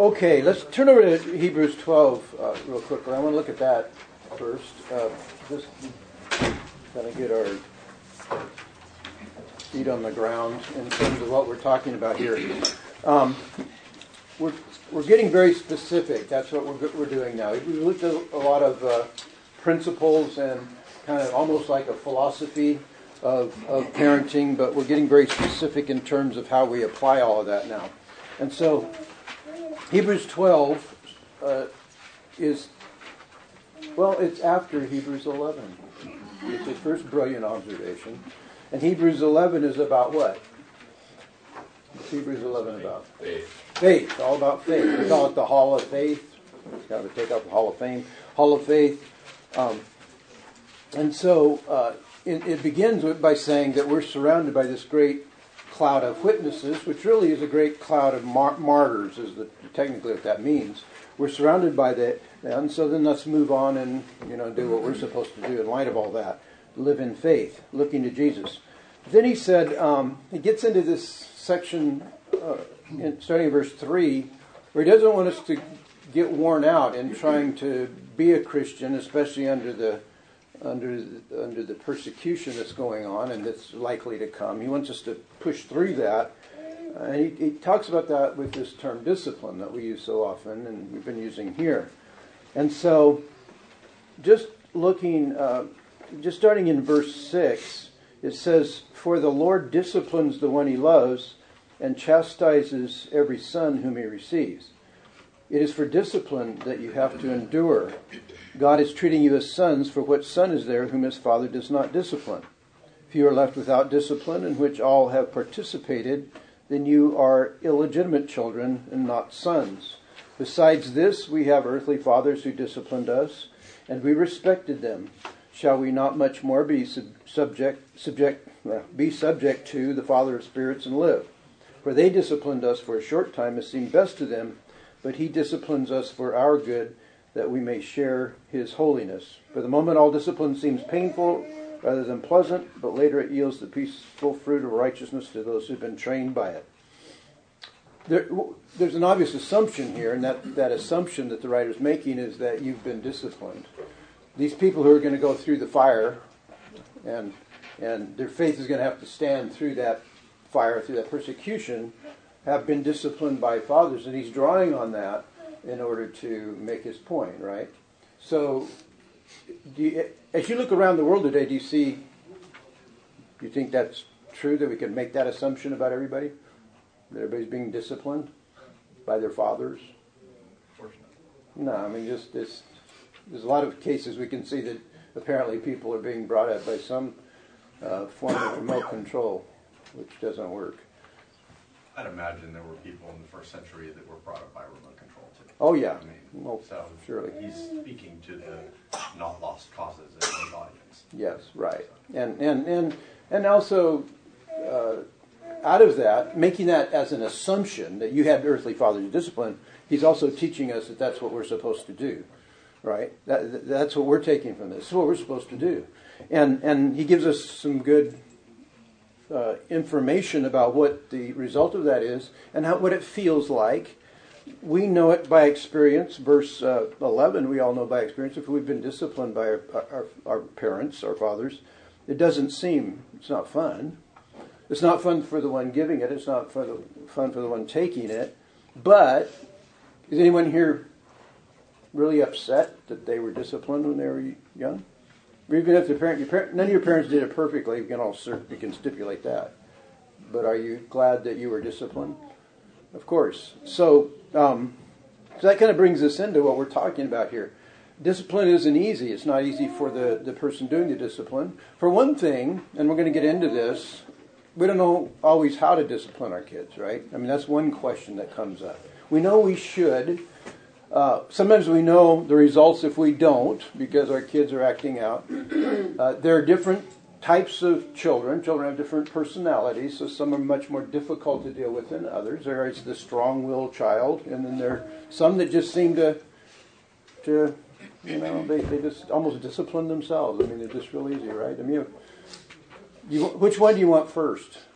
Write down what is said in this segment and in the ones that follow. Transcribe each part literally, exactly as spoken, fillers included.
Okay, let's turn over to Hebrews twelve uh, real quickly. I want to look at that first. Uh, just kind of get our feet on the ground in terms of what we're talking about here. Um, we're we're getting very specific. That's what we're we're doing now. We looked at a lot of uh, principles and kind of almost like a philosophy of of parenting, but we're getting very specific in terms of how we apply all of that now. And so Hebrews twelve uh, is, well, it's after Hebrews eleven. It's the first brilliant observation. And Hebrews eleven is about what? What's Hebrews eleven about? Faith. Faith, all about faith. We call it the Hall of Faith. It's got to take out the Hall of Fame. Hall of Faith. Um, and so uh, it, it begins with, by saying that we're surrounded by this great cloud of witnesses, which really is a great cloud of mar- martyrs, is the, technically what that means. We're surrounded by that, and so then let's move on and you know do what we're supposed to do in light of all that. Live in faith, looking to Jesus. Then he said, um, he gets into this section, uh, in, starting in verse three, where he doesn't want us to get worn out in trying to be a Christian, especially under the under the, under the persecution that's going on and that's likely to come. He wants us to push through that. Uh, and he, he talks about that with this term discipline that we use so often and we've been using here. And so just looking, uh, just starting in verse six, it says, "For the Lord disciplines the one he loves and chastises every son whom he receives. It is for discipline that you have to endure. God is treating you as sons, for what son is there whom his father does not discipline? If you are left without discipline, in which all have participated, then you are illegitimate children and not sons. Besides this, we have earthly fathers who disciplined us, and we respected them. Shall we not much more be sub- subject, subject, uh, be subject to the Father of spirits and live? For they disciplined us for a short time as seemed best to them, but he disciplines us for our good, that we may share his holiness. For the moment all discipline seems painful rather than pleasant, but later it yields the peaceful fruit of righteousness to those who've been trained by it." There, there's an obvious assumption here, and that, that assumption that the writer's making is that you've been disciplined. These people who are going to go through the fire, and and their faith is going to have to stand through that fire, through that persecution, have been disciplined by fathers, and he's drawing on that in order to make his point, right? So, do you, as you look around the world today, do you see, do you think that's true, that we can make that assumption about everybody? That everybody's being disciplined by their fathers? No, I mean, just this, there's a lot of cases we can see that apparently people are being brought up by some uh, form of remote control, which doesn't work. I'd imagine there were people in the first century that were brought up by remote control too. Oh yeah, I mean, well, so surely. He's speaking to the not lost causes in his audience. Yes, right, and and and and also uh, out of that, making that as an assumption that you had earthly fathers discipline, he's also teaching us that that's what we're supposed to do, right? That that's what we're taking from this. This is what we're supposed to do, and and he gives us some good Uh, information about what the result of that is and how, what it feels like. We know it by experience. Verse uh, eleven, we all know by experience. If we've been disciplined by our, our, our parents, our fathers, it doesn't seem, it's not fun. It's not fun for the one giving it. It's not for the, fun for the one taking it. But is anyone here really upset that they were disciplined when they were young? Or even if the parent, your parent, none of your parents did it perfectly, you can all you can stipulate that. But are you glad that you were disciplined? Of course. So, um, so that kind of brings us into what we're talking about here. Discipline isn't easy. It's not easy for the, the person doing the discipline. For one thing, and we're going to get into this, we don't know always how to discipline our kids, right? I mean, that's one question that comes up. We know we should. Uh, sometimes we know the results if we don't, because our kids are acting out. Uh, there are different types of children. Children have different personalities, so some are much more difficult to deal with than others. There is the strong-willed child, and then there are some that just seem to, to you know, they, they just almost discipline themselves. I mean, they're just real easy, right? I mean, you, which one do you want first?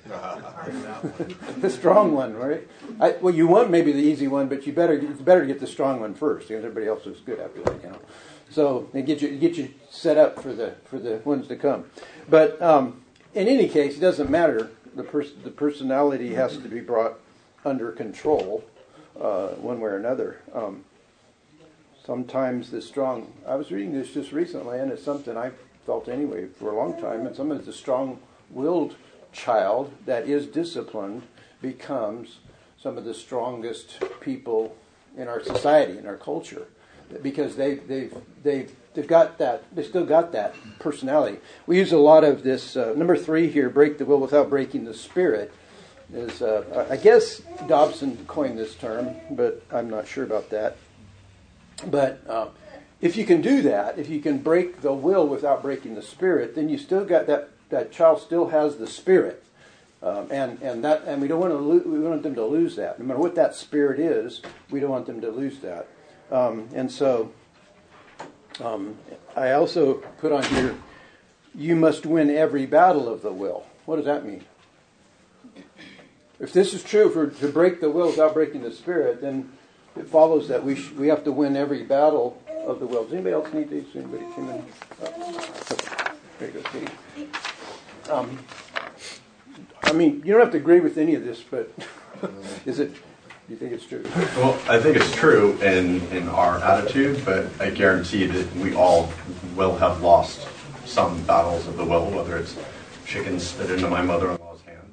The strong one, right? I, well, you want maybe the easy one, but you better it's better to get the strong one first, because everybody else is good after that, you know. So it gets you it gets you set up for the for the ones to come. But um, in any case, it doesn't matter. The pers- the personality has to be brought under control, uh, one way or another. Um, sometimes the strong. I was reading this just recently, and it's something I felt anyway for a long time. And sometimes the strong-willed child that is disciplined becomes some of the strongest people in our society, in our culture, because they they've they've they've got that they still got that personality. We use a lot of this uh, number three here, break the will without breaking the spirit. Is uh, I guess Dobson coined this term, but I'm not sure about that. But uh, if you can do that, if you can break the will without breaking the spirit, then you still got that. That child still has the spirit, um, and and that and we don't want to lo- we want them to lose that. No matter what that spirit is, we don't want them to lose that. Um, and so, um, I also put on here, you must win every battle of the will. What does that mean? If this is true, for to break the will without breaking the spirit, then it follows that we sh- we have to win every battle of the will. Does anybody else need these? Anybody came in? Oh. There you go, Katie. Um, I mean, you don't have to agree with any of this, but is it? Do you think it's true? Well, I think it's true in, in our attitude, but I guarantee that we all will have lost some battles of the will, whether it's chicken spit into my mother-in-law's hand,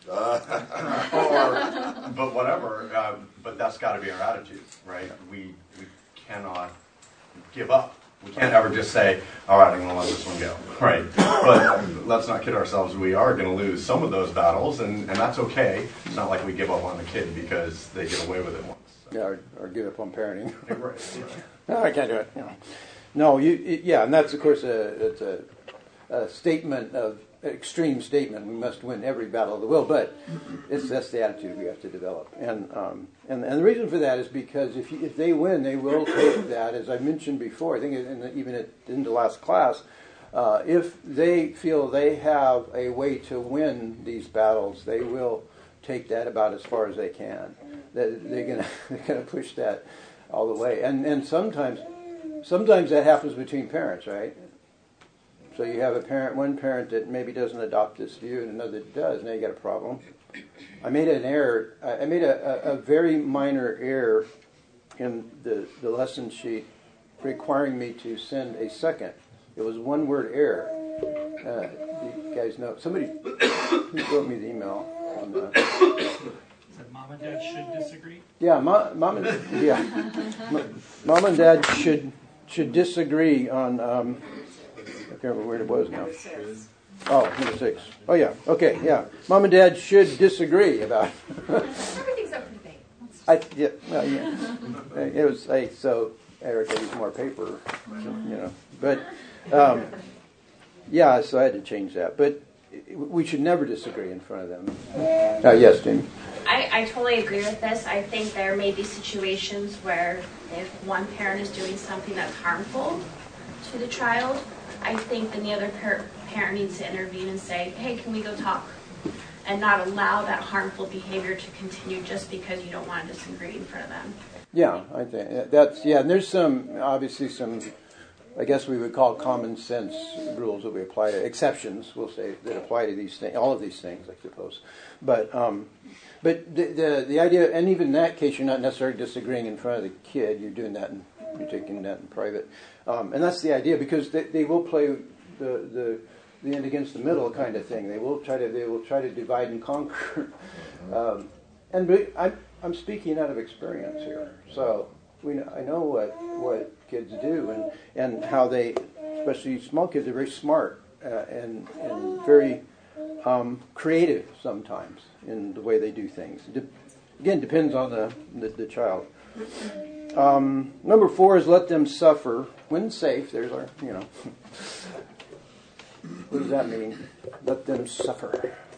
or but whatever. Uh, but that's got to be our attitude, right? We we cannot give up. We can't ever just say, all right, I'm going to let this one go, right? But let's not kid ourselves. We are going to lose some of those battles, and, and that's okay. It's not like we give up on the kid because they get away with it once. So. Yeah, or, or give up on parenting. Right, right. No, I can't do it. No, no you, it, yeah, and that's, of course, a, it's a, a statement of, extreme statement. We must win every battle of the will, but it's that's the attitude we have to develop. And um, and, and the reason for that is because if you, if they win, they will take that, as I mentioned before, I think in the, even at, in the last class, uh, if they feel they have a way to win these battles, they will take that about as far as they can. That they're gonna they're gonna push that all the way. And and sometimes sometimes that happens between parents, right? So you have a parent, one parent that maybe doesn't adopt this view, and another that does. Now you got a problem. I made an error. I made a, a, a very minor error in the, the lesson sheet, requiring me to send a second. It was one word error. Uh, you guys know somebody who wrote me the email on that. Said mom and dad should disagree. Yeah, mom, mom and yeah, mom and dad should should disagree on. Um, I can't remember where it was now. Oh, number six. Oh, yeah. Okay, yeah. Mom and Dad should disagree about. Everything's up for debate. I yeah, well, yeah. It was hey, so Eric used more paper, you know. But um, yeah, so I had to change that. But we should never disagree in front of them. Uh, yes, Jamie. I, I totally agree with this. I think there may be situations where if one parent is doing something that's harmful to the child, I think then the other par- parent needs to intervene and say, hey, can we go talk? And not allow that harmful behavior to continue just because you don't want to disagree in front of them. Yeah, I think that's, yeah, and there's some, obviously some, I guess we would call common sense rules that we apply to, exceptions, we'll say, that apply to these things, all of these things, I suppose. But, um, but the, the, the idea, and even in that case, you're not necessarily disagreeing in front of the kid, you're doing that, in, you're taking that in private. Um, and that's the idea, because they, they will play the, the the end against the middle kind of thing. They will try to they will try to divide and conquer. Um, and I'm I'm speaking out of experience here, so we know, I know what what kids do and, and how they, especially small kids, are very smart uh, and and very um, creative sometimes in the way they do things. De- again, depends on the the, the child. Um, number four is let them suffer when safe. There's our, you know. What does that mean? Let them suffer.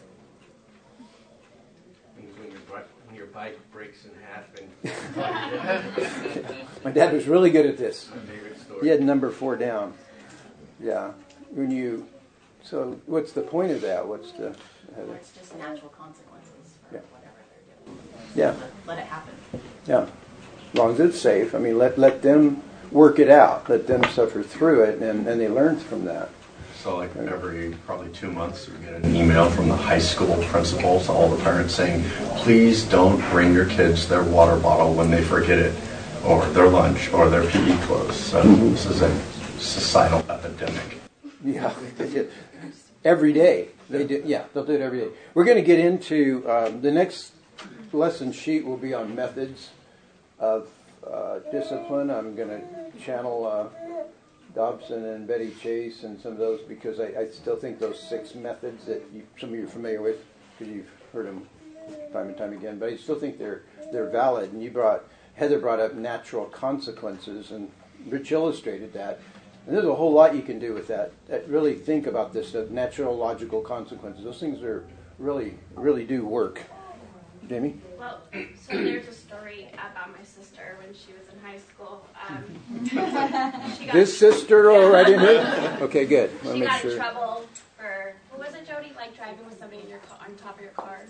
Means when your, when your bike breaks in half and... My dad was really good at this. My favorite story. He had number four down. Yeah. When you, so what's the point of that? What's the, Heather? Or it's just natural consequences for Yeah. whatever they're doing. Yeah. Let, let it happen. Yeah, as long as it's safe. I mean, let let them work it out. Let them suffer through it, and, and they learn from that. So like every probably two months we get an email from the high school principals to all the parents saying, please don't bring your kids their water bottle when they forget it, or their lunch, or their P E clothes. So mm-hmm. This is a societal epidemic. Yeah, every day. They do, yeah, they'll do it every day. We're going to get into, um, the next lesson sheet will be on methods of uh, discipline. I'm going to channel uh, Dobson and Betty Chase and some of those because I, I still think those six methods that you, some of you are familiar with because you've heard them time and time again, but I still think they're they're valid. And you brought Heather brought up natural consequences, and Rich illustrated that. And there's a whole lot you can do with that. that really think about this, the natural logical consequences. Those things are really really do work. Jamie? Well, so there's a story about my sister when she was in high school. Um, she got, This sister already knew? Okay, good. I'll She make got sure. in trouble for, what was it, Jody? Like driving with somebody in your car, on top of your car?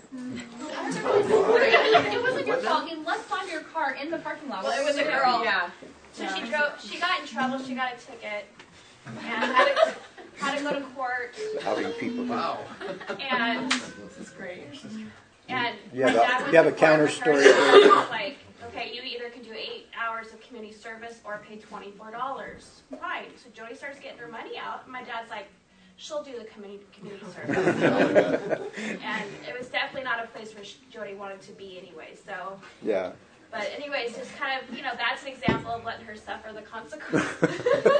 It wasn't your fault. You left on your car in the parking lot. Well, it was a girl. Yeah. So she drove. She got in trouble. She got a ticket and had to, had to go to court. Outing people. Wow. And This is great. and You have my a- dad went you have to a court counter with her, story and for it was like, okay, you either can do eight hours of community service or pay twenty-four dollars. Fine. So Jody starts getting her money out, and my dad's like, she'll do the community community service. And it was definitely not a place where Jody wanted to be anyway. So. Yeah. But anyways, just kind of, you know, that's an example of letting her suffer the consequences.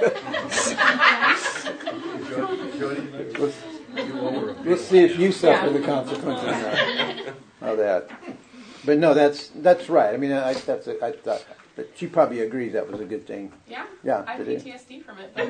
Let's see if you suffer the consequences of of that. But no, that's that's right. I mean, I, that's a, I thought that she probably agrees that was a good thing. Yeah, Yeah. I have did P T it? S D from it.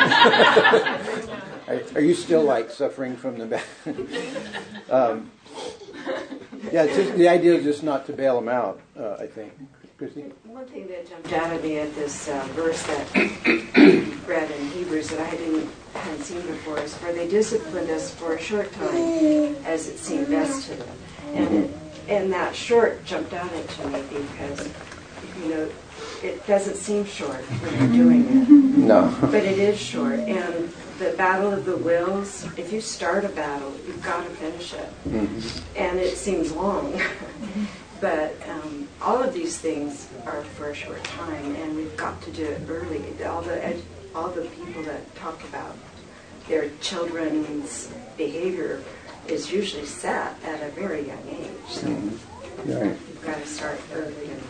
Are, are you still like suffering from the back? um, yeah, it's just, the idea is just not to bail them out. Uh, I think, Christy. One thing that jumped out at me at this uh, verse that you read in Hebrews that I didn't hadn't seen before is, "For they disciplined us for a short time, as it seemed best to them," and it, and that short jumped out at me because, you know, it doesn't seem short when you're doing it. No. But it is short, and the battle of the wills, if you start a battle, you've got to finish it. Mm-hmm. And it seems long. But um, all of these things are for a short time, and we've got to do it early. All the ed- all the people that talk about their children's behavior is usually set at a very young age. So Mm-hmm. Right. you've got to start early. And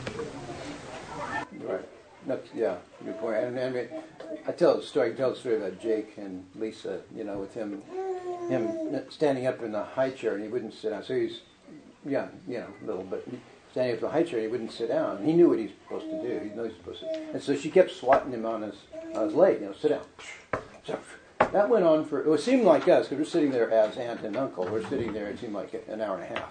Right. That's, yeah, good point. And, and I, I tell a story. I tell a story about Jake and Lisa. You know, with him, him standing up in the high chair, and he wouldn't sit down. So he's young, you know, little, but standing up in the high chair, and he wouldn't sit down. And he knew what he was supposed to do. He knew he was supposed to. And so she kept swatting him on his on his leg. You know, sit down. So that went on for. It seemed like us because we're sitting there as aunt and uncle. We're sitting there. It seemed like an hour and a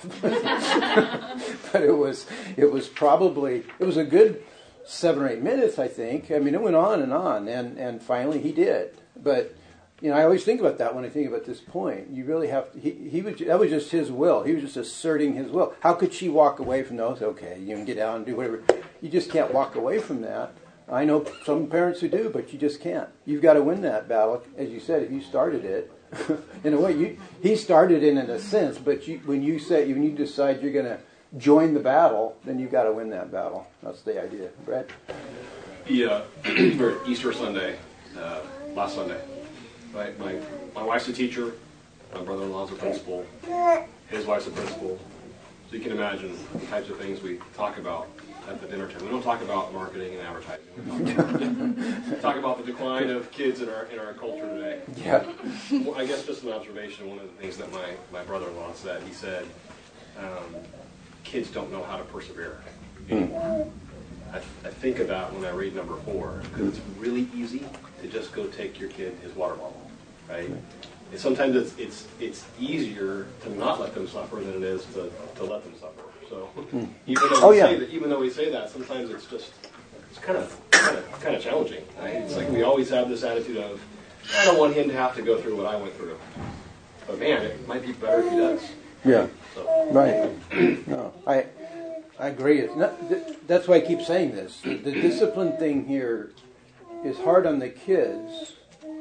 half. But it was. It was probably. It was a good seven or eight minutes, I think. I mean, it went on and on, and, and finally he did. But, you know, I always think about that when I think about this point. You really have to, he, he was, that was just his will. He was just asserting his will. How could she walk away from those? Okay, you can get out and do whatever. You just can't walk away from that. I know some parents who do, but you just can't. You've got to win that battle. As you said, if you started it, in a way, you, he started it in a sense, but you, when you say, when you decide you're going to join the battle, then you've got to win that battle. That's the idea. Brett? Yeah, for Easter Sunday, uh, last Sunday, my, my, my wife's a teacher, my brother-in-law's a principal, his wife's a principal. So you can imagine the types of things we talk about at the dinner table. We don't talk about marketing and advertising. We talk about, we talk about the decline of kids in our in our culture today. Yeah. Well, I guess just an observation, one of the things that my, my brother-in-law said, he said, um, kids don't know how to persevere anymore. I, I think of that when I read number four, because it's really easy to just go take your kid his water bottle, right? And sometimes it's it's it's easier to not let them suffer than it is to, to let them suffer. So even though Oh, we yeah. say that, even though we say that, sometimes it's just it's kind of kind of kind of challenging, right? It's like we always have this attitude of, I don't want him to have to go through what I went through, but man, it might be better if he does. Yeah. So, Right. No, I I agree. It's not, th- that's why I keep saying this. The, the discipline thing here is hard on the kids,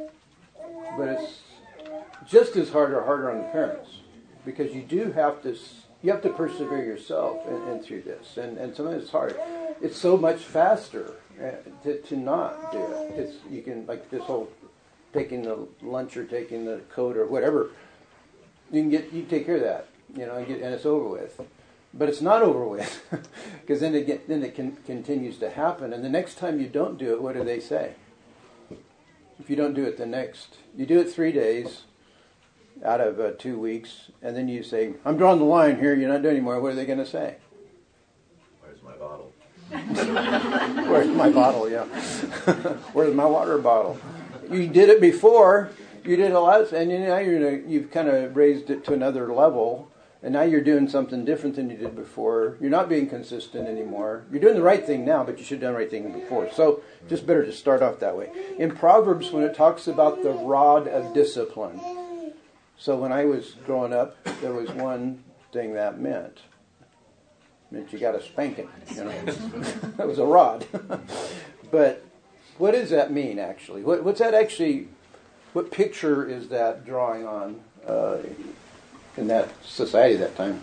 but it's just as hard or harder on the parents, because you do have to s- you have to persevere yourself and, and through this, and and sometimes it's hard. It's so much faster uh, to to not do it. It's you can like this whole taking the lunch or taking the coat or whatever. You can get you take care of that, you know, and, get, and it's over with. But it's not over with, because then it get, then it can, continues to happen. And the next time you don't do it, what do they say? If you don't do it the next, you do it three days out of uh, two weeks, and then you say, "I'm drawing the line here. You're not doing anymore." What are they going to say? Where's my bottle? Where's my bottle? Yeah. Where's my water bottle? You did it before. You did a lot, and now you're gonna, you've kind of raised it to another level. And now you're doing something different than you did before. You're not being consistent anymore. You're doing the right thing now, but you should have done the right thing before. So just better to start off that way. In Proverbs, when it talks about the rod of discipline, so when I was growing up, there was one thing that meant. It meant you got a spanking. You know? That was a rod. But what does that mean, actually? What, what's that actually, what picture is that drawing on? Uh, in that society at that time.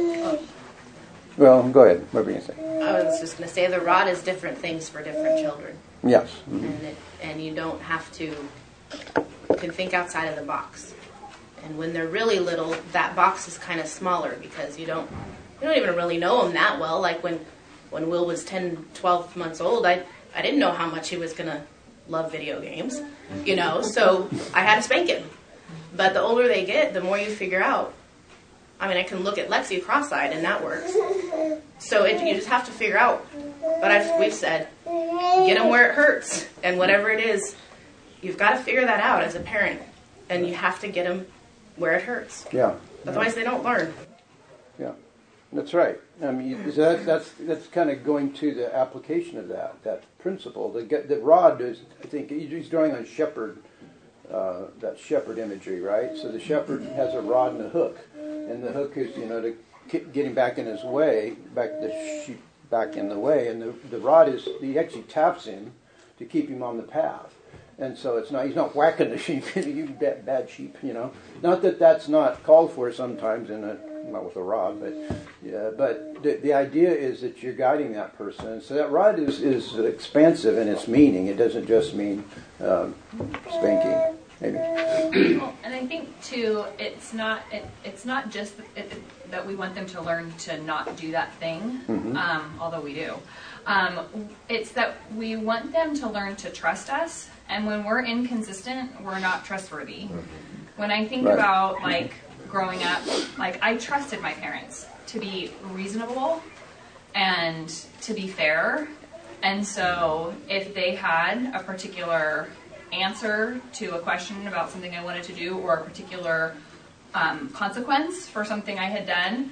Well, go ahead. What were you going to say? I was just going to say the rod is different things for different children. Yes. And it, and you don't have to, you can think outside of the box. And when they're really little, that box is kind of smaller because you don't you don't even really know them that well. Like when, when Will was ten, twelve months old, I, I didn't know how much he was going to love video games, you know, so I had to spank him. But the older they get, the more you figure out. I mean, I can look at Lexi cross-eyed, and that works. So it, you just have to figure out. But I've, we've said, get them where it hurts. And whatever it is, you've got to figure that out as a parent. And you have to get them where it hurts. Yeah. Otherwise, they don't learn. Yeah. That's right. I mean, you- so that, that's that's kind of going to the application of that that principle. The the rod is, I think, he's drawing on shepherd. Uh, that shepherd imagery, right? So the shepherd has a rod and a hook, and the hook is, you know, to get him back in his way, back the sheep back in the way, and the the rod is, he actually taps him to keep him on the path, and so it's not, he's not whacking the sheep, you bad, bad sheep, you know. Not that that's not called for sometimes in a, not with a rod, but yeah, but the the idea is that you're guiding that person. So that rod is is expansive in its meaning. It doesn't just mean um, spanking. Maybe. Well, and I think too, it's not it, it's not just that, it, that we want them to learn to not do that thing, Mhm. um, although we do. Um, it's that we want them to learn to trust us, and when we're inconsistent, we're not trustworthy. When I think Right. about like growing up, like I trusted my parents to be reasonable and to be fair, and so if they had a particular answer to a question about something I wanted to do, or a particular um, consequence for something I had done,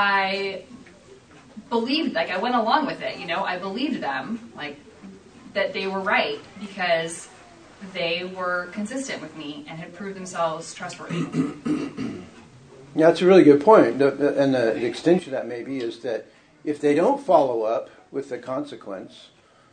I believed, like I went along with it, you know, I believed them, like that they were right because they were consistent with me and had proved themselves trustworthy. Yeah, that's a really good point. The, the, and the, the extension of that maybe is that if they don't follow up with the consequence,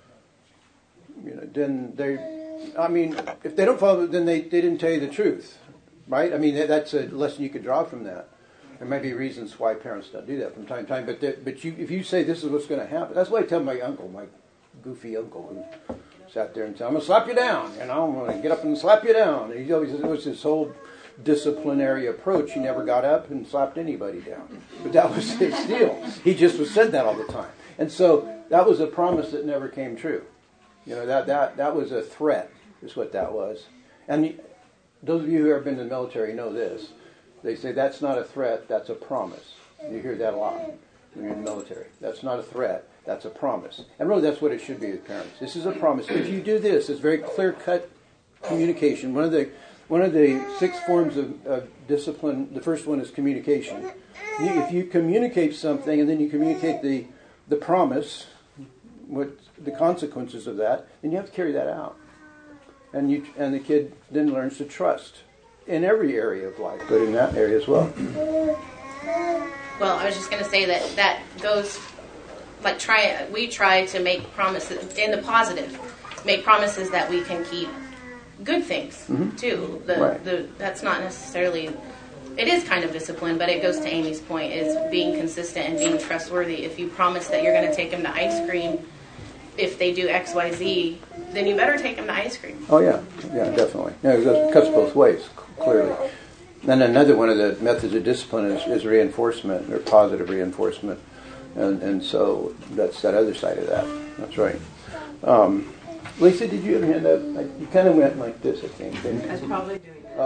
you know, then they, I mean, if they don't follow, then they, they didn't tell you the truth, right? I mean, that's a lesson you could draw from that. There may be reasons why parents don't do that from time to time, but they, but you, if you say this is what's going to happen, that's why I tell my uncle, my goofy uncle, who sat there and said, "I'm going to slap you down," you know, I'm going to get up and slap you down. And he always, it was his whole disciplinary approach. He never got up and slapped anybody down, but that was his deal. He just was said that all the time, and so that was a promise that never came true. You know, that that that was a threat, is what that was. And those of you who have been in the military know this. They say that's not a threat, that's a promise. You hear that a lot when you're in the military. That's not a threat, that's a promise. And really that's what it should be with parents. This is a promise. If you do this, it's very clear-cut communication. One of the one of the six forms of, of discipline, the first one is communication. You, if you communicate something and then you communicate the, the promise, what the consequences of that, then you have to carry that out. And you and the kid then learns to trust in every area of life, but in that area as well. Well, I was just going to say that that goes, like, try. we try to make promises, in the positive, make promises that we can keep good things, mm-hmm. too. The, right. the That's not necessarily, it is kind of discipline, but it goes to Amy's point, is being consistent and being trustworthy. If you promise that you're going to take them to ice cream, if they do X, Y, Z, then you better take them to ice cream. Oh, yeah. Yeah, definitely. Yeah, it cuts both ways, clearly. Then another one of the methods of discipline is, is reinforcement, or positive reinforcement. And and so that's that other side of that. That's right. Um, Lisa, did you have a hand up? I, you kind of went like this, I think. Didn't you? I was probably doing that.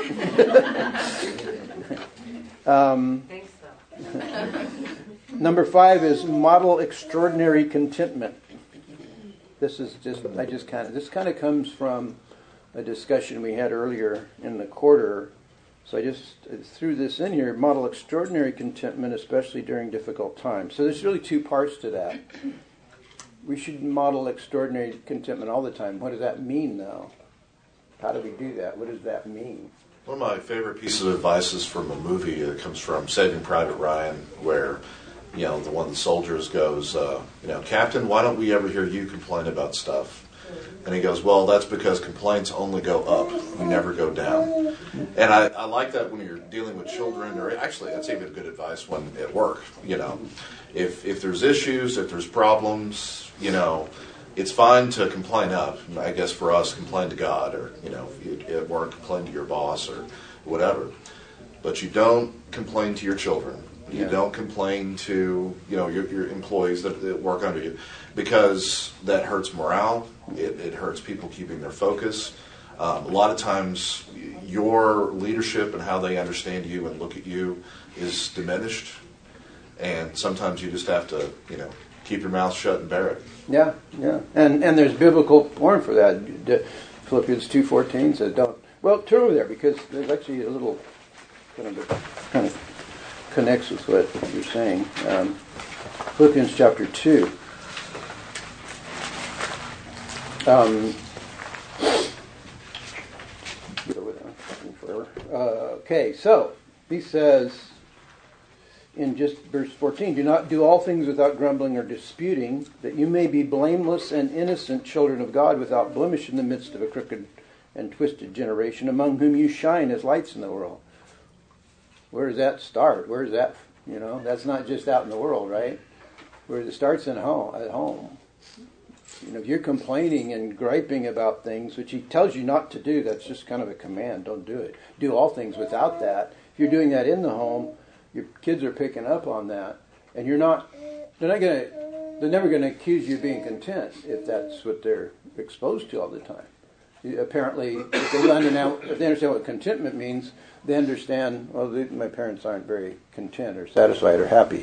Okay. um, Thanks, though. Number five is model extraordinary contentment. This is just, I just kind of, this kind of comes from a discussion we had earlier in the quarter. So I just threw this in here, model extraordinary contentment, especially during difficult times. So there's really two parts to that. We should model extraordinary contentment all the time. What does that mean, though? How do we do that? What does that mean? One of my favorite pieces of advice is from a movie that comes from Saving Private Ryan, where, you know, the one of the soldiers goes, uh, you know, Captain, why don't we ever hear you complain about stuff? And he goes, well, that's because complaints only go up. We never go down. And I, I like that when you're dealing with children, or actually that's even good advice when at work, you know. If if there's issues, if there's problems, you know, it's fine to complain up. I guess for us, complain to God, or, you know, if you at work, complain to your boss or whatever. But you don't complain to your children. You Yeah. don't complain to, you know, your, your employees that, that work under you, because that hurts morale. It, it hurts people keeping their focus. Um, a lot of times, your leadership and how they understand you and look at you is diminished, and sometimes you just have to, you know, keep your mouth shut and bear it. Yeah, yeah, and and there's biblical warrant for that. D- Philippians two fourteen says, "Don't." Well, turn over there because there's actually a little kind of kind of connects with what you're saying. Um, Philippians chapter two. Um, get over there forever. Uh, okay, so he says in just verse fourteen, do not do all things without grumbling or disputing, that you may be blameless and innocent children of God, without blemish in the midst of a crooked and twisted generation, among whom you shine as lights in the world. Where does that start? Where does that, you know, that's not just out in the world, right? Where it starts in home, at home. You know, if you're complaining and griping about things, which he tells you not to do, that's just kind of a command. Don't do it. Do all things without that. If you're doing that in the home, your kids are picking up on that, and you're not. They're not going to. They're never going to accuse you of being content if that's what they're exposed to all the time. You, apparently, if they understand, if they understand what contentment means, they understand. Well, they, my parents aren't very content or satisfied or happy.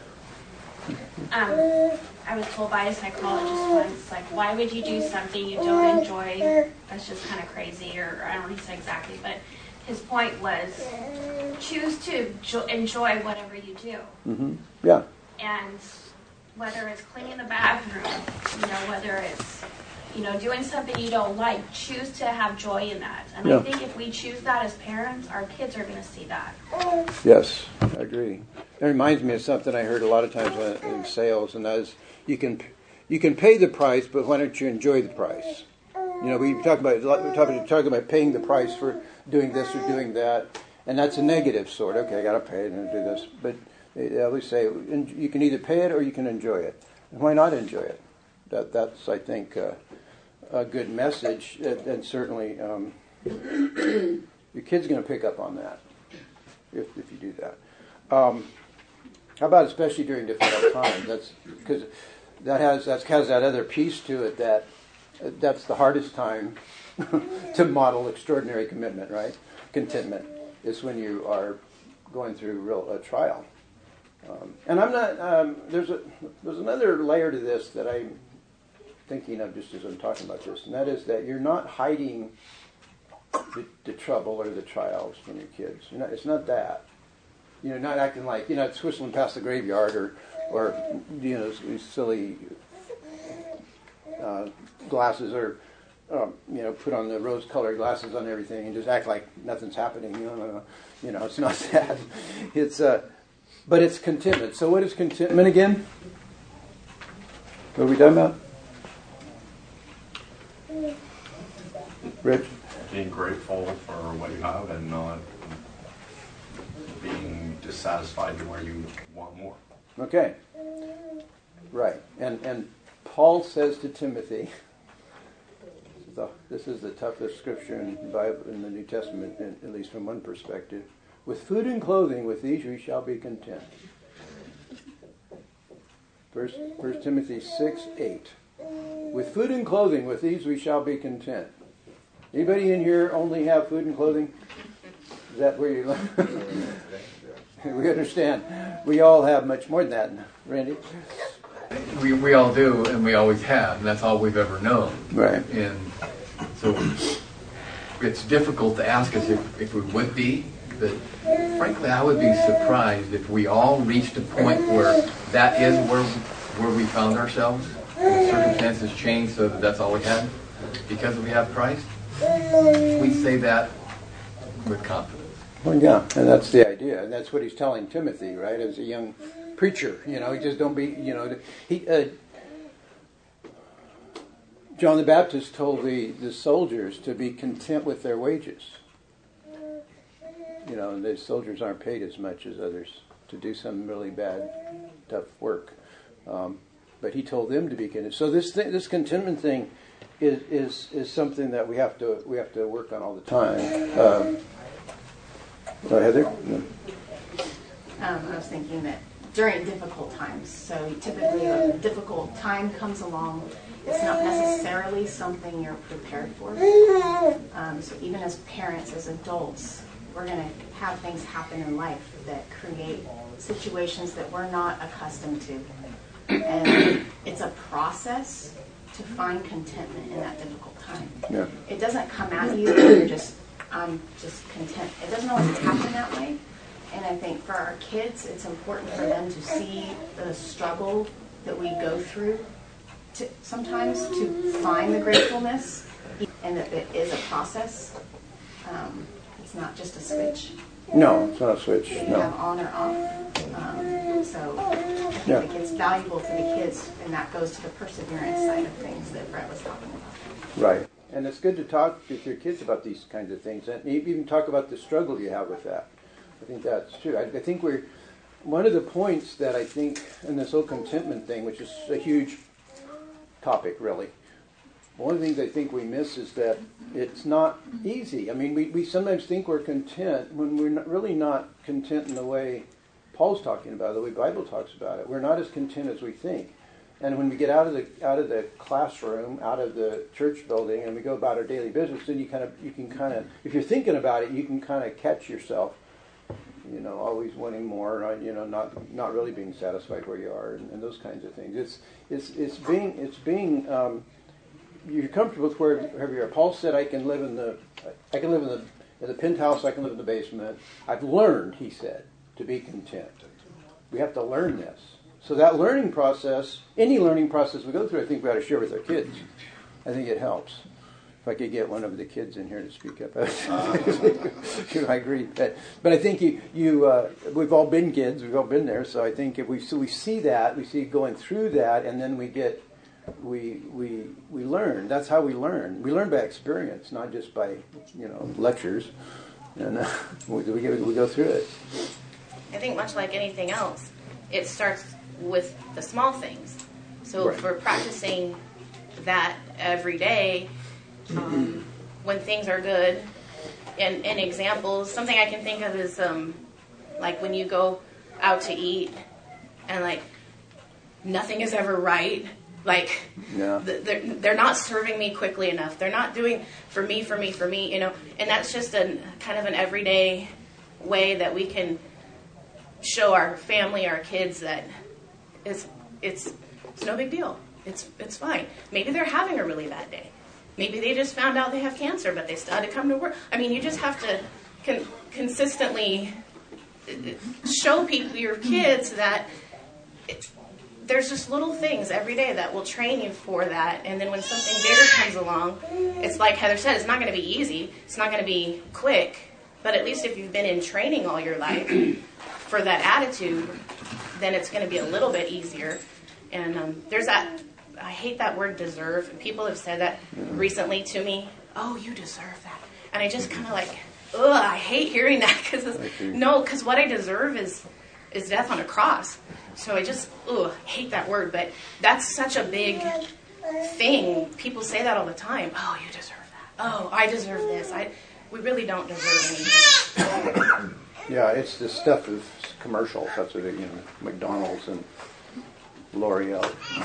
Um, I was told by a psychologist once, like, why would you do something you don't enjoy? That's just kind of crazy, or I don't know what he said exactly, but his point was, choose to jo- enjoy whatever you do. Mm-hmm. Yeah. And whether it's cleaning the bathroom, you know, whether it's, you know, doing something you don't like, choose to have joy in that. And Yeah. I think if we choose that as parents, our kids are going to see that. Yes, I agree. It reminds me of something I heard a lot of times when, in sales, and that is you can you can pay the price, but why don't you enjoy the price? You know, we talk about we talk, talk about paying the price for doing this or doing that, and that's a negative sort. Okay, I got to pay it and do this, but they always say you can either pay it or you can enjoy it. And why not enjoy it? That that's I think uh, a good message, and, and certainly um, your kid's going to pick up on that if if you do that. Um, how about especially during difficult times? That's because that has that has that other piece to it that uh, that's the hardest time to model extraordinary commitment, right? Contentment is when you are going through real a trial. Um, and I'm not. Um, there's a there's another layer to this that I'm thinking of just as I'm talking about this, and that is that you're not hiding the, the trouble or the trials from your kids. You're not, it's not that. You know, not acting like, you know, it's whistling past the graveyard or, or you know, these silly uh, glasses or, um, you know, put on the rose-colored glasses on everything and just act like nothing's happening. You know, you know it's not that. It's uh, but it's contentment. So what is contentment again? What are we talking about? Rich? Being grateful for what you have and not being dissatisfied to where you want more. Okay. Right. And and Paul says to Timothy, this is the, this is the toughest scripture in the Bible, in the New Testament, in, at least from one perspective. With food and clothing, with these we shall be content. First, First Timothy six eight. With food and clothing, with these we shall be content. Anybody in here only have food and clothing? Is that where you we understand. We all have much more than that, Randy. We we all do, and we always have, and that's all we've ever known. Right. And so it's difficult to ask us if, if we would be, but frankly, I would be surprised if we all reached a point where that is where where we found ourselves, and circumstances changed so that that's all we had because we have Christ. We say that with confidence. Well, yeah, and that's the idea, and that's what he's telling Timothy, right? As a young preacher, you know, he just don't be, you know, he. Uh, John the Baptist told the, the soldiers to be content with their wages. You know, and the soldiers aren't paid as much as others to do some really bad, tough work. Um, but he told them to be content. So this thing, this contentment thing is, is is something that we have to we have to work on all the time. Um, oh, Heather? No. Um, I was thinking that during difficult times, so typically when a difficult time comes along, it's not necessarily something you're prepared for. Um, so even as parents, as adults, we're going to have things happen in life that create situations that we're not accustomed to. And it's a process to find contentment in that difficult time. Yeah. It doesn't come at you and you're just, I'm just content. It doesn't always happen that way. And I think for our kids, it's important for them to see the struggle that we go through to, sometimes to find the gratefulness, and that it is a process. Um, it's not just a switch. No, it's not a switch. You No. have on or off. Um, so I think Yeah. it gets valuable for the kids, and that goes to the perseverance side of things that Brett was talking about. Right. And it's good to talk with your kids about these kinds of things, and even talk about the struggle you have with that. I think that's true. I, I think we're, one of the points that I think in this whole contentment thing, which is a huge topic really, one of the things I think we miss is that it's not easy. I mean, we, we sometimes think we're content when we're not, really not content in the way Paul's talking about it, the way the Bible talks about it. We're not as content as we think. And when we get out of the out of the classroom, out of the church building, and we go about our daily business, then you kind of you can kind of, if you're thinking about it, you can kind of catch yourself. You know, always wanting more. You know, not not really being satisfied where you are, and, and those kinds of things. It's it's it's being it's being um, you're comfortable with wherever you are. Paul said, "I can live in the I can live in the in the penthouse. I can live in the basement." I've learned, he said, to be content. We have to learn this. So that learning process, any learning process we go through, I think we ought to share with our kids. I think it helps. If I could get one of the kids in here to speak up, I agree. But, but I think you, you uh, we've all been kids, we've all been there. So I think if we so we see that, we see going through that, and then we get, we we we learn. That's how we learn. We learn by experience, not just by you know lectures. And uh, we we, get, we go through it. I think much like anything else, it starts with the small things. So Right. if we're practicing that every day, um, when things are good, and, and examples, something I can think of is um, like when you go out to eat and like nothing is ever right. Like Yeah. th- they're, they're not serving me quickly enough. They're not doing for me, for me, for me, you know. And that's just a kind of an everyday way that we can show our family, our kids that it's it's it's no big deal. It's it's fine. Maybe they're having a really bad day. Maybe they just found out they have cancer, but they still had to come to work. I mean, you just have to con- consistently show people, your kids, that it, there's just little things every day that will train you for that. And then when something bigger comes along, it's like Heather said, it's not going to be easy. It's not going to be quick. But at least if you've been in training all your life, for that attitude, then it's going to be a little bit easier. And um, there's that, I hate that word deserve. And people have said that recently to me. Oh, you deserve that. And I just kind of like, ugh, I hate hearing that because no, because what I deserve is is death on a cross. So I just, ugh, hate that word. But that's such a big thing. People say that all the time. Oh, you deserve that. Oh, I deserve this. I, we really don't deserve anything. Yeah, it's the stuff of commercials. That's what it, you know, McDonald's and L'Oreal.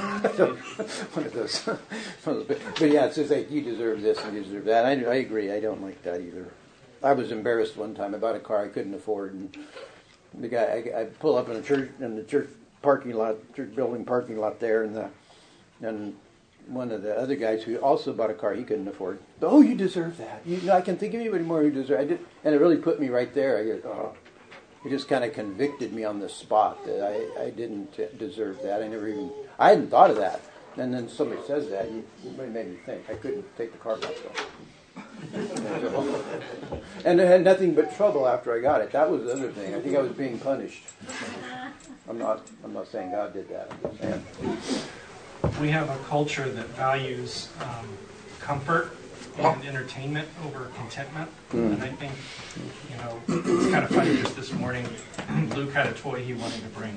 One of those. But yeah, it's just like you deserve this and you deserve that. I, I agree. I don't like that either. I was embarrassed one time. I bought a car I couldn't afford, and the guy I, I pull up in a church in the church parking lot, church building parking lot there, and the and one of the other guys who also bought a car he couldn't afford. Oh, you deserve that. You know, I can think of anybody more who deserves. I did, and it really put me right there. I go, oh. It just kind of convicted me on the spot that I, I didn't deserve that. I never even, I hadn't thought of that. And then somebody says that, you, it made me think. I couldn't take the car back though. And I had nothing but trouble after I got it. That was the other thing. I think I was being punished. I'm not, I'm not saying God did that. I'm just saying. We have a culture that values um, comfort and entertainment over contentment. Mm. And I think, you know, it's kind of funny just this morning, Luke had a toy he wanted to bring.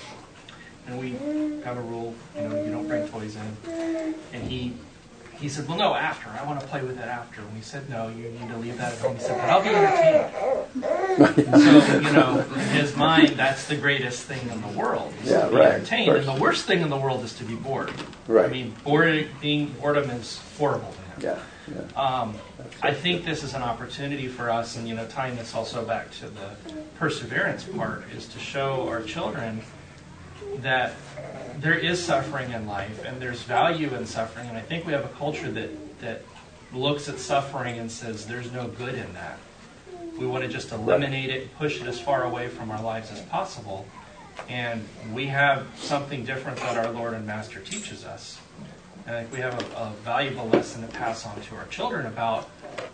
And we have a rule, you know, you don't bring toys in. And he he said, well, no, after. I want to play with it after. And we said, no, you need to leave that at home. He said, but I'll be entertained. So, you know, in his mind, that's the greatest thing in the world, is yeah, to be right, entertained. And the worst thing in the world is to be bored. Right. I mean, bored, being boredom is horrible to him. Yeah. Yeah. Um, I think this is an opportunity for us, and you know, tying this also back to the perseverance part, is to show our children that there is suffering in life, and there's value in suffering. And I think we have a culture that that looks at suffering and says there's no good in that. We want to just eliminate it, push it as far away from our lives as possible. And we have something different that our Lord and Master teaches us. And I think we have a, a valuable lesson to pass on to our children about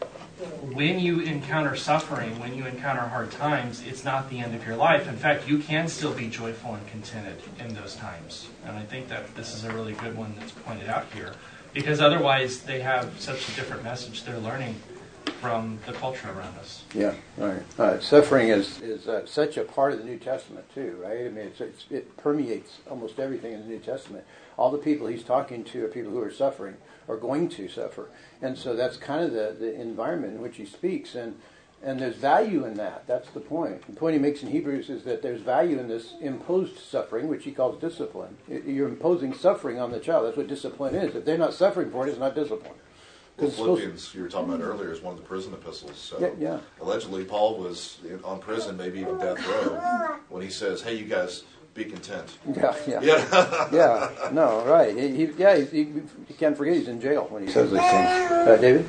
when you encounter suffering, when you encounter hard times, it's not the end of your life. In fact, you can still be joyful and contented in those times. And I think that this is a really good one that's pointed out here. Because otherwise, they have such a different message they're learning from the culture around us. Yeah, right. Uh, suffering is, is uh, such a part of the New Testament, too, right? I mean, it's, it's, it permeates almost everything in the New Testament. All the people he's talking to are people who are suffering, or going to suffer. And so that's kind of the, the environment in which he speaks. And, and there's value in that. That's the point. The point he makes in Hebrews is that there's value in this imposed suffering, which he calls discipline. You're imposing suffering on the child. That's what discipline is. If they're not suffering for it, it's not discipline. Well, Philippians, you were talking about earlier, is one of the prison epistles. So yeah, yeah. Allegedly, Paul was on prison, maybe even death row, when he says, "Hey, you guys, be content." Yeah, yeah, yeah. yeah. No, right. He, he yeah, he, he, he can't forget he's in jail when he says these things. Uh, David?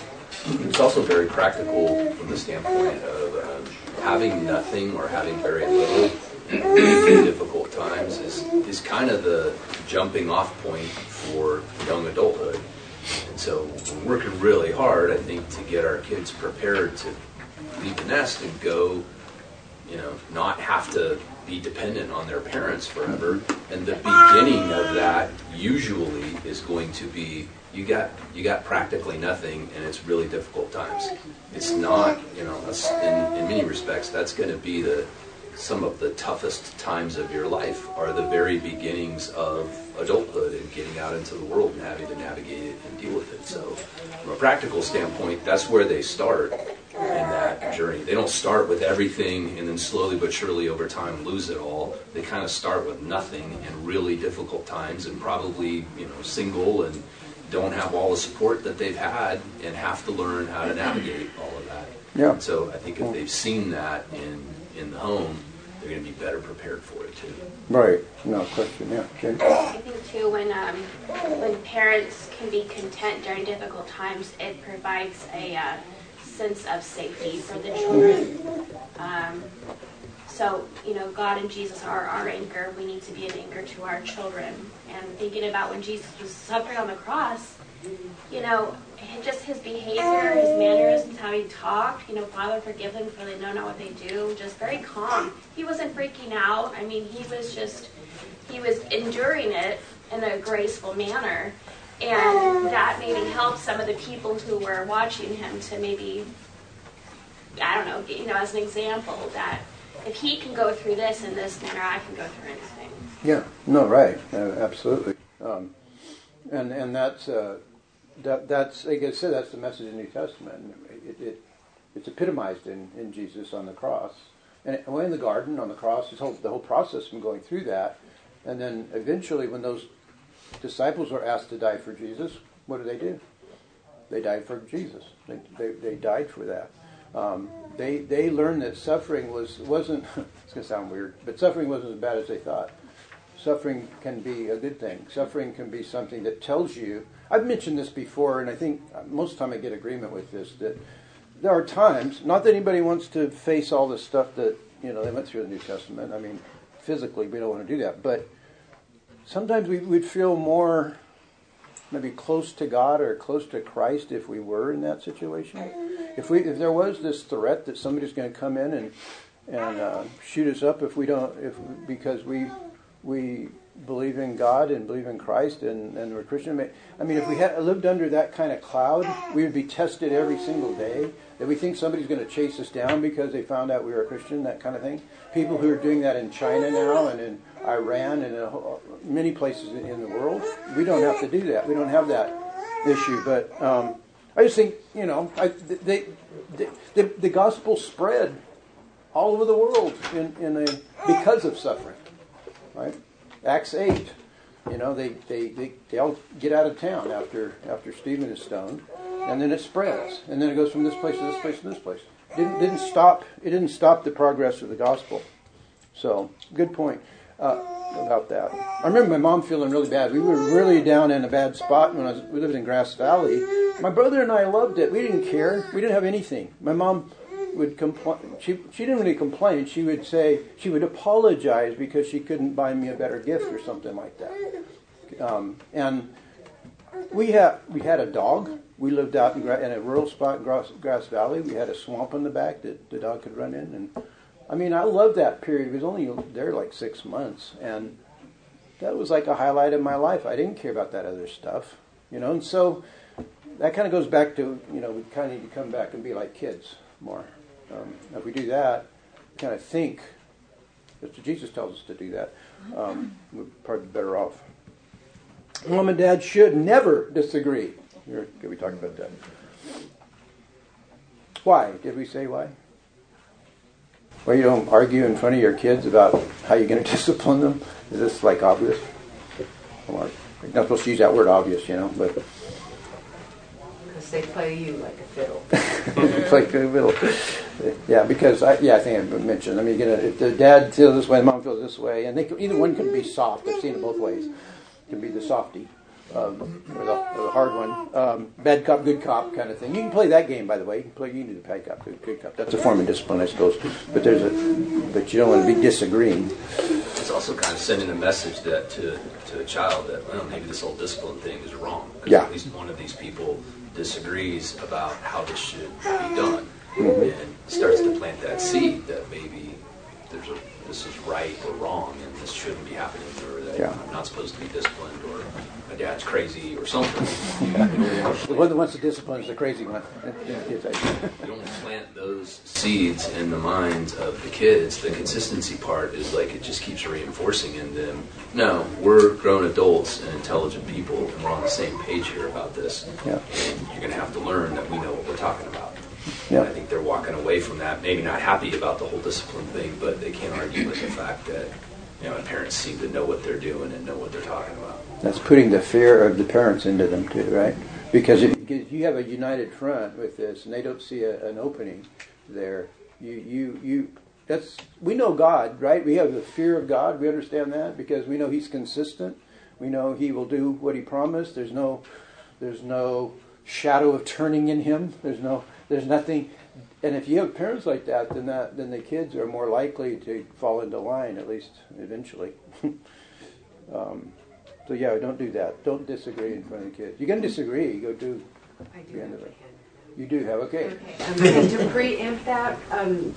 It's also very practical from the standpoint of um, having nothing or having very little in difficult times is is kind of the jumping off point for young adulthood. And so we're working really hard, I think, to get our kids prepared to leave the nest and go, you know, not have to be dependent on their parents forever. And the beginning of that usually is going to be, you got you got practically nothing, and it's really difficult times. It's not, you know, in, in many respects, that's going to be the some of the toughest times of your life are the very beginnings of adulthood and getting out into the world and having to navigate it and deal with it. So from a practical standpoint, that's where they start in that journey. They don't start with everything and then slowly but surely over time lose it all. They kind of start with nothing and really difficult times and probably, you know, single and don't have all the support that they've had and have to learn how to navigate all of that. Yeah. And so I think if they've seen that in in the home, they're going to be better prepared for it too. Right. No question. Yeah. Okay. I think too, when um, when parents can be content during difficult times, it provides a uh, sense of safety for the children. Um, So, you know, God and Jesus are our anchor. We need to be an anchor to our children. And thinking about when Jesus was suffering on the cross, you know, just his behavior, his mannerisms, how he talked, you know, Father, forgive them for they know not what they do, just very calm. He wasn't freaking out. I mean, he was just, he was enduring it in a graceful manner. And that maybe helped some of the people who were watching him to maybe, I don't know, you know, as an example, that if he can go through this in this manner, I can go through anything. Yeah, no, right, uh, absolutely. Um, and and that's, uh, that, that's, like I said, that's the message of the New Testament. It, it, it's epitomized in, in Jesus on the cross. And it, in the garden, on the cross, his whole, the whole process from going through that. And then eventually when those disciples were asked to die for Jesus, what did they do? They died for Jesus. They, they, they died for that. Um, they they learned that suffering was wasn't. It's going to sound weird, but suffering wasn't as bad as they thought. Suffering can be a good thing. Suffering can be something that tells you. I've mentioned this before, and I think most of the time I get agreement with this, that there are times. Not that anybody wants to face all the stuff that you know they went through in the New Testament. I mean, physically we don't want to do that, but sometimes we would feel more maybe close to God or close to Christ if we were in that situation. If we if there was this threat that somebody's going to come in and and uh, shoot us up if we don't if because we we believe in God and believe in Christ and, and we're Christian. I mean, if we had lived under that kind of cloud, we would be tested every single day. That we think somebody's going to chase us down because they found out we were a Christian, that kind of thing. People who are doing that in China now and in Iran and in a whole, many places in the world, we don't have to do that. We don't have that issue. But um, I just think, you know, I, they, they, the, the gospel spread all over the world in, in a because of suffering, right? Acts eight, you know, they, they, they, they all get out of town after after Stephen is stoned, and then it spreads, and then it goes from this place to this place to this place. Didn't didn't stop. It didn't stop the progress of the gospel. So, good point uh, about that. I remember my mom feeling really bad. We were really down in a bad spot when I was, we lived in Grass Valley. My brother and I loved it. We didn't care. We didn't have anything. My mom would complain. She she didn't really complain. She would say she would apologize because she couldn't buy me a better gift or something like that. Um, and we had we had a dog. We lived out in, in a rural spot in Grass, Grass Valley. We had a swamp in the back that the dog could run in. And I mean, I loved that period. It was only there like six months, and that was like a highlight of my life. I didn't care about that other stuff, you know. And so that kind of goes back to, you know, we kind of need to come back and be like kids more. Um, if we do that, kind of think, Mister Jesus tells us to do that, um, we're probably better off. Mom and Dad should never disagree. You're, we talked about that. Why? Did we say why? Well, you don't argue in front of your kids about how you're going to discipline them? Is this like obvious? Well, I'm not supposed to use that word obvious, you know, but... Because they play you like a fiddle. Play a fiddle. Yeah, because, I, yeah, I think I mentioned, I mean, you know, if the dad feels this way, the mom feels this way, and they can, either one can be soft. I've seen it both ways. It can be the softy. Um, or, the, or the hard one, um, bad cop, good cop kind of thing. You can play that game, by the way. You can play. You can do the bad cop, good, good cop. That's a form of discipline, I suppose. But there's a, but you don't want to be disagreeing. It's also kind of sending a message that to to a child that, well, maybe this whole discipline thing is wrong. Because yeah. At least one of these people disagrees about how this should be done, mm-hmm. and starts to plant that seed that maybe there's a this is right or wrong, and this shouldn't be happening, or that yeah. I'm not supposed to be disciplined, or my dad's crazy, or something. Yeah. The one that wants to discipline is the crazy one. You don't plant those seeds in the minds of the kids. The consistency part is like it just keeps reinforcing in them. No, we're grown adults and intelligent people, and we're on the same page here about this. Yeah. And you're going to have to learn that we know what we're talking about. Yeah. And I think they're walking away from that, maybe not happy about the whole discipline thing, but they can't argue with the fact that, you know, parents seem to know what they're doing and know what they're talking about. That's putting the fear of the parents into them too, right? Because if you have a united front with this, and they don't see a, an opening there, you, you, you. That's we know God, right? We have the fear of God. We understand that because we know He's consistent. We know He will do what He promised. There's no, there's no shadow of turning in Him. There's no. there's nothing. And if you have parents like that, then that then the kids are more likely to fall into line, at least eventually. um, so yeah, don't do that. Don't disagree in front of the kids. You can disagree. Go do I do the end have of a it. hand. You do have okay. Okay. Um, and to preempt that, um,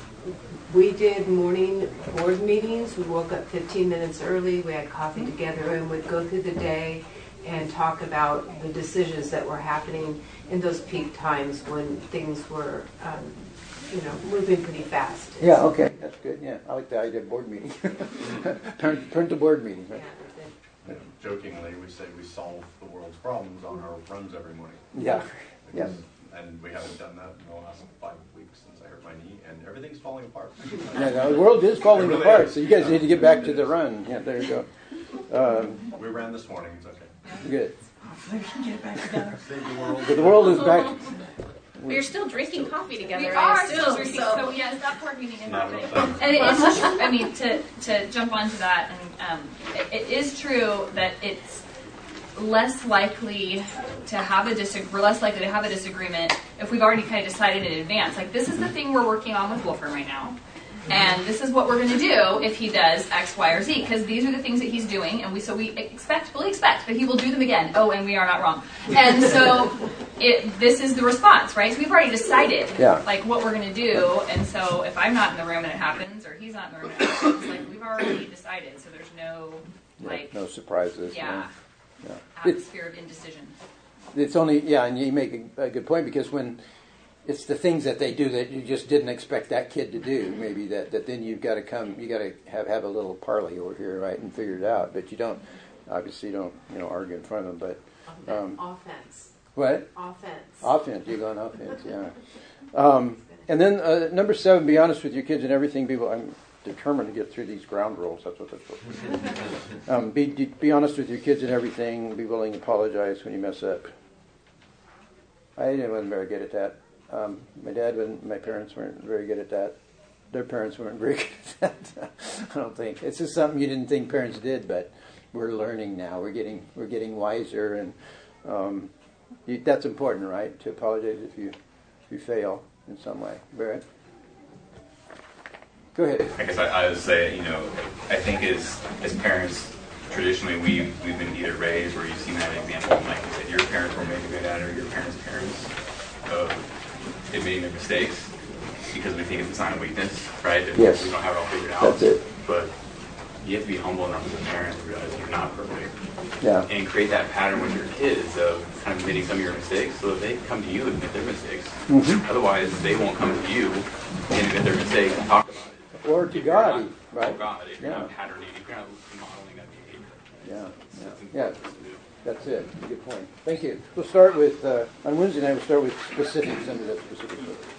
we did morning board meetings. We woke up fifteen minutes early. We had coffee together and would go through the day and talk about the decisions that were happening in those peak times when things were, um, you know, moving pretty fast. Yeah, okay, that's good. Yeah, I like the idea of board meeting. turn, turn to board meeting. Right? You know, jokingly, we say we solve the world's problems on our runs every morning. Yeah, yeah. And we haven't done that in the last five weeks since I hurt my knee, and everything's falling apart. Yeah, no, the world is falling really apart, is. so you guys need to get back to the run. Yeah, there you go. Um, we ran this morning, it's okay. Good. We can get back together. Save the world. But the world is back. But you're still drinking coffee together. We I are assume, still drinking, so. so yes, that board meeting is No, happening. no, And it is true, I mean, to, to jump onto that, and um, it, it is true that it's less likely to have a disag- we're less likely to have a disagreement if we've already kind of decided in advance. Like, this is the thing we're working on with Wolfram right now. And this is what we're going to do if he does X, Y, or Z, because these are the things that he's doing, and we so we expect, fully expect that he will do them again. Oh, and we are not wrong. And so it, this is the response, right? So we've already decided, Yeah. like, what we're going to do. And so if I'm not in the room and it happens, or he's not in the room and it happens, like, we've already decided. So there's no, like, no surprises. yeah, no. Yeah. It's, atmosphere of indecision. it's only yeah, and you make a, a good point because when it's the things that they do that you just didn't expect that kid to do, maybe that, that then you've got to come, you got to have have a little parley over here, right, and figure it out. But you don't, obviously, you don't you know argue in front of them. But um, Offense. what? Offense. Offense. You go on offense. Yeah. Um, and then uh, number seven, be honest with your kids and everything. Be I'm determined to get through these ground rules. That's what they're supposed to do. um, be be honest with your kids and everything. Be willing to apologize when you mess up. I wasn't very good at that. Um, my dad and my parents weren't very good at that. Their parents weren't very good at that. I don't think it's just something you didn't think parents did, but we're learning now. We're getting we're getting wiser, and um, you, that's important, right? To apologize if you if you fail in some way. Barrett, go ahead. I guess I, I would say, you know, I think as as parents, traditionally we we've been either raised or you've seen that example, like you said, your parents were maybe good at it, or your parents' parents of admitting their mistakes because we think it's a sign of weakness, right? If Yes. we don't have it all figured out. That's it. But you have to be humble enough as a parent to realize you're not perfect. Yeah. And create that pattern with your kids of kind of admitting some of your mistakes so that they come to you and admit their mistakes. Mhm. Otherwise, they won't come to you and admit their mistakes and talk about it. Or to God, right? Or God, if you're Yeah. not patterning, if you're not modeling that behavior. Yeah, yeah, yeah. That's it. Good point. Thank you. We'll start with uh, on Wednesday night. We'll start with specifics under that specific.